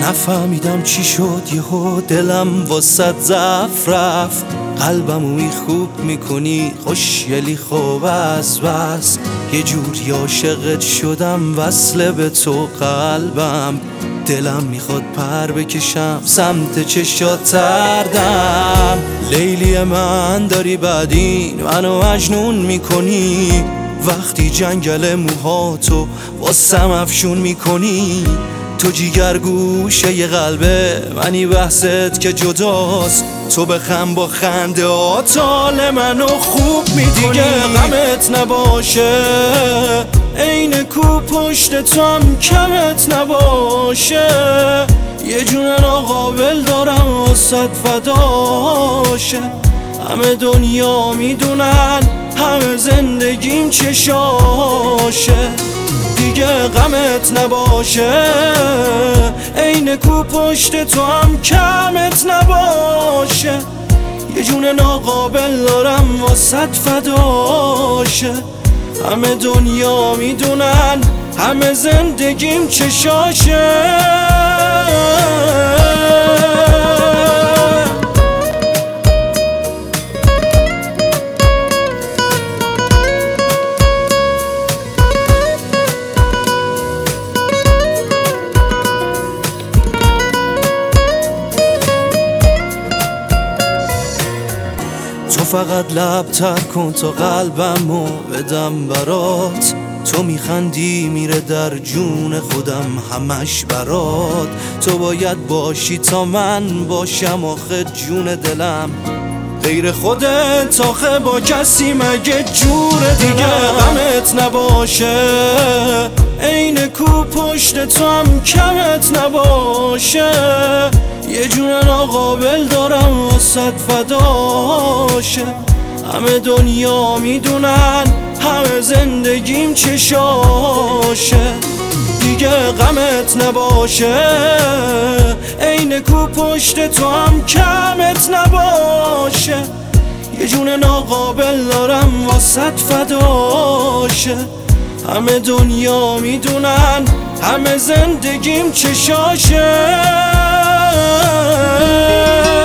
نفهمیدم چی شد یهو دلم واسد ضعف رفت. قلبمو خوب میکنی خوشگلی خوب از بس، یه جوری عاشقت شدم وصله به تو قلبم. دلم میخواد پر بکشم سمت چشات تردم. لیلی من داری بعدین منو مجنون میکنی، وقتی جنگل موهاتو واسم افشون میکنی. تو جیگر گوشه ی قلبه منی، بحثت که جداست. تو بخم با خنده آتال منو خوب میکنی. دیگه غمت نباشه عین کو پشت تو هم کمت نباشه. یه جون ناقابل دارم واسد فداشه. همه دنیا میدونن همه زندگیم چشاشه. دیگه غمت نباشه عین کو پشت تو هم کمت نباشه. یه جون ناقابل دارم واسد فداشه. همه دنیا میدونن همه زندگیم چشاشه. تو فقط لب تر کن تا قلبمو بدم برات. تو میخندی میره در جون خودم همش برات. تو باید باشی تا من باشم آخه جون دلم. غیر خودت آخه با کسی مگه جور دلم. دیگه غمت نباشه عین کو پشت تو هم کمت نباشه. یه جون ناقابل دارم واسد فداشه. همه دنیا میدونن همه زندگیم چشاشه. دیگه غمت نباشه عین کو پشت تو هم کمت نباشه. یه جون ناقابل دارم واسد فداشه. همه دنیا میدونن همه زندگیم چشاشه.